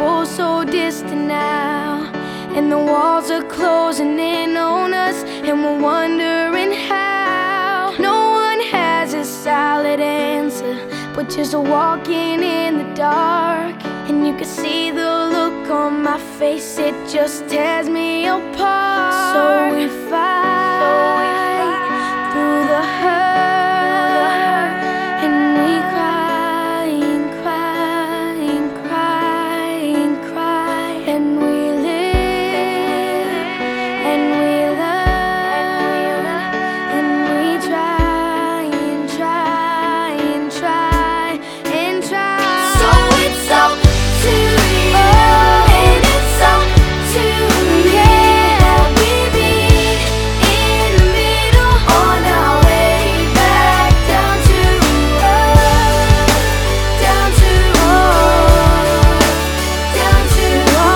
both so distant now, and the walls are closing in on us, and we're wondering how. No one has a solid answer, but just walking in the dark. And you can see the look on my face, it just tears me apart. So we fight through the hurt, and we cry and cry and cry and cry, and we live and we learn, and we try and try and try and try. So it's up to you, and it's up to me. We meet in the middle on our way back down to earth, down to earth, down to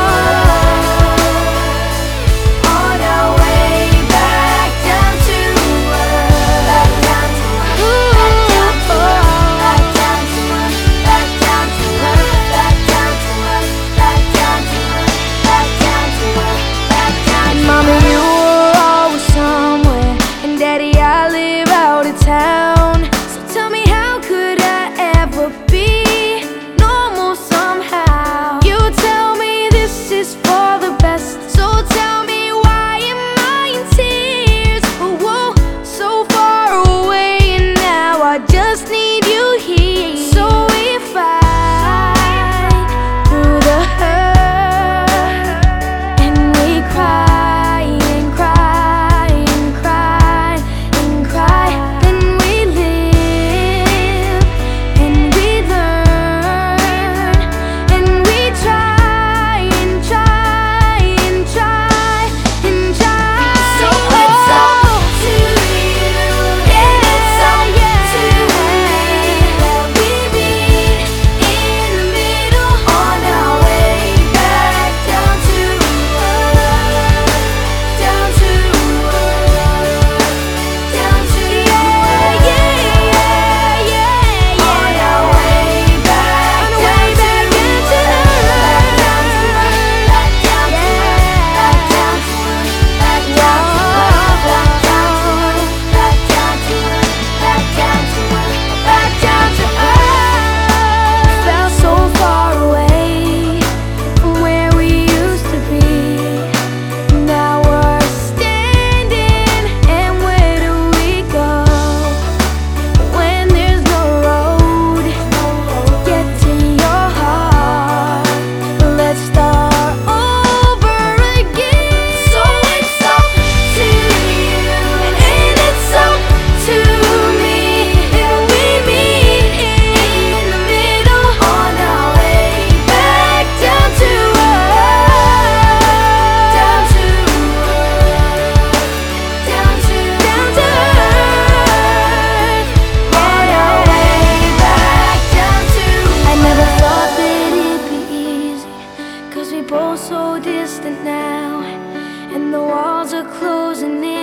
earth, on our way back down to earth, back down to earth, back down to earth, back down to earth, back down to earth, back down to earth, back down to earth, back down to earth. Mama, you were always somewhere, and Daddy, I live out of town. So tell me, how could I ever be normal somehow? You tell me this is for the best, so tell me, why am I in tears? Oh, whoa, so far away, and now I just need you here. So we fight through the hurt, and we cry and cry and cry and cry, and we live and we learn, and we try and try and try and try. So it's up to you, and it's up to me. We meet in the middle on our way back down to earth, down to earth, down to earth, on our way back down to earth, back down to earth, back down to earth, back down to earth, back down to earth, back down to earth, back down to earth, back down to earth. Felt so far away from where we used to be. Now we're standing, and where do we go when there's no road to get to your heart? Let's start over again. So it's up to you, and it's up to me. And we meet in the middle on our way back down to earth, down to earth, down to earth, on our way back down to earth. I never thought that it'd be easy, 'cause we both so distant now, and the walls are closing in